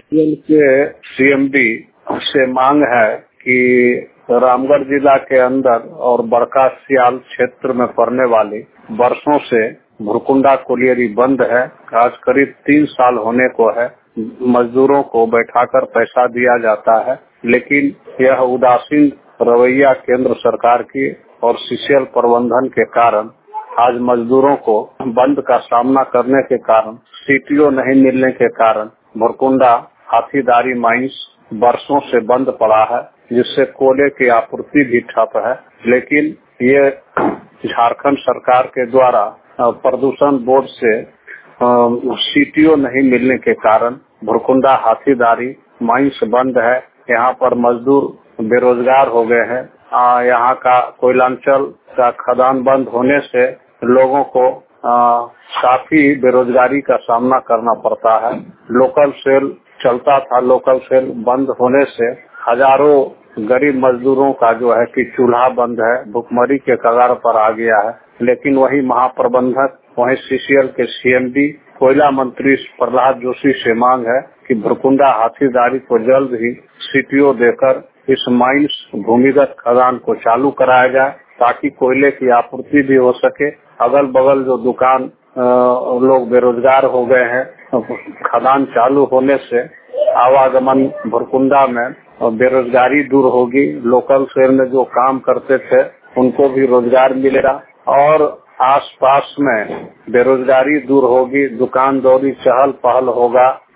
के सीएमडी से मांग है कि रामगढ़ जिला के अंदर और बड़का सियाल क्षेत्र में पड़ने वाली वर्षों से भुरकुंडा कोलियरी बंद है। आज करीब 3 साल होने को है। मजदूरों को बैठाकर पैसा दिया जाता है, लेकिन यह उदासीन रवैया केंद्र सरकार की और सीसीएल प्रबंधन के कारण आज मजदूरों को बंद का सामना करने के कारण, सीटीओ नहीं मिलने के कारण भुरकुंडा हाथीदारी माइंस वर्षों से बंद पड़ा है, जिससे कोयले की आपूर्ति भी ठप है। लेकिन ये झारखंड सरकार के द्वारा प्रदूषण बोर्ड से सीटीओ नहीं मिलने के कारण भुरकुंडा हाथीदारी माइंस बंद है। यहाँ पर मजदूर बेरोजगार हो गए हैं। यहाँ का कोयलांचल का खदान बंद होने से लोगों को काफी बेरोजगारी का सामना करना पड़ता है। लोकल सेल चलता था, लोकल सेल बंद होने से हजारों गरीब मजदूरों का जो है कि चूल्हा बंद है, भुखमरी के कगार पर आ गया है। लेकिन वही महाप्रबंधक, वही सीसीएल के सीएमडी, कोयला मंत्री प्रहलाद जोशी से मांग है कि भुरकुंडा हाथीदारी को जल्द ही सीटीओ देकर इस माइंस भूमिगत खदान को चालू कराया जाए, ताकि कोयले की आपूर्ति भी हो सके। अगल बगल जो दुकान लोग बेरोजगार हो गए हैं, खदान चालू होने से आवागमन भुरकुंडा में बेरोजगारी दूर होगी। लोकल सेल में जो काम करते थे उनको भी रोजगार मिलेगा और आसपास में बेरोजगारी दूर होगी, दुकान दौरी चहल पहल होगा।